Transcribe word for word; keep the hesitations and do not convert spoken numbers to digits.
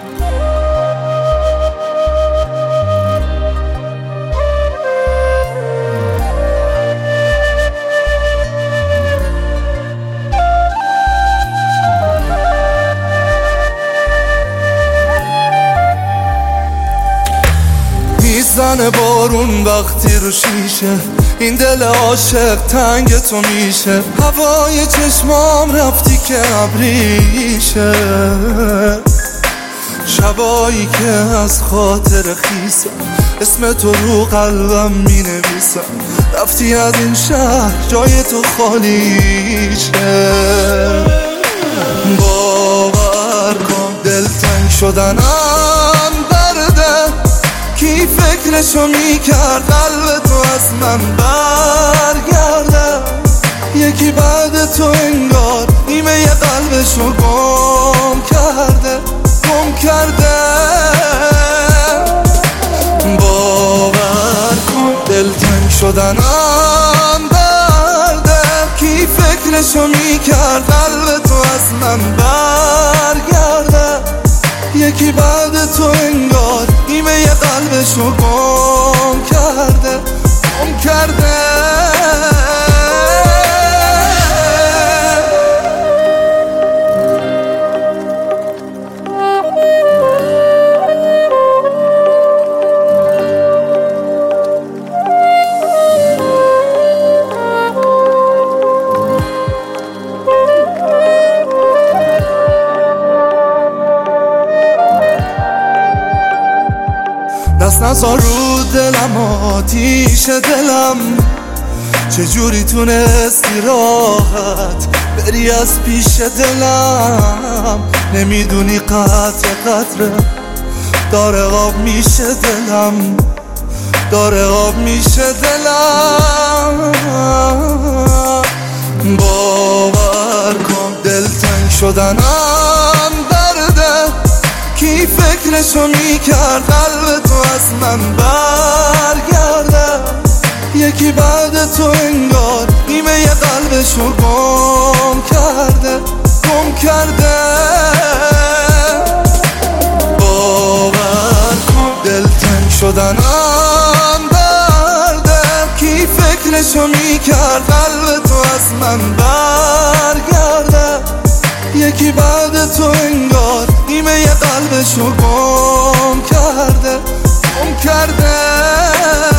میزنه بارون وقتی رو شیشه، این دل عاشق تنگ تو میشه. هوای چشمام رفتی که ابریشه، شبایی که از خاطر خیسم اسم تو رو قلبم می نویسم. رفتی از این شهر جای تو خالیشه. باور کن دل تنگ شدنم درده، کی فکرشو میکرد قلب تو از من برگرده. یکی بعد تو انگار نیمه ی قلبشو گم کرده گم کرده. باور کن دل تنگ شدنم درده، کی فکرشو میکرد قلب تو از من برگرده. یکی بعد تو انگار نیمه ی قلبشو گم کرده گم کرده. دست نزار رو دلم آتیش دلم، چجوری تونستی راحت بری از پیش دلم. نمیدونی قطر قطره داره آب میشه دلم، داره آب میشه دلم. باور کن دل تنگ شدنم درده، کی فکرشو میکرد قلب تو از من برگرده. یکی بعد تو انگار نیمه ی قلبشو گم کرده گم کرده. باور کن دل تنگ شدنم درده، کی فکرشو میکرد قلب تو از من برگرده. یکی بعد تو انگار نیمه ی قلبشو گم کرده گم کرده.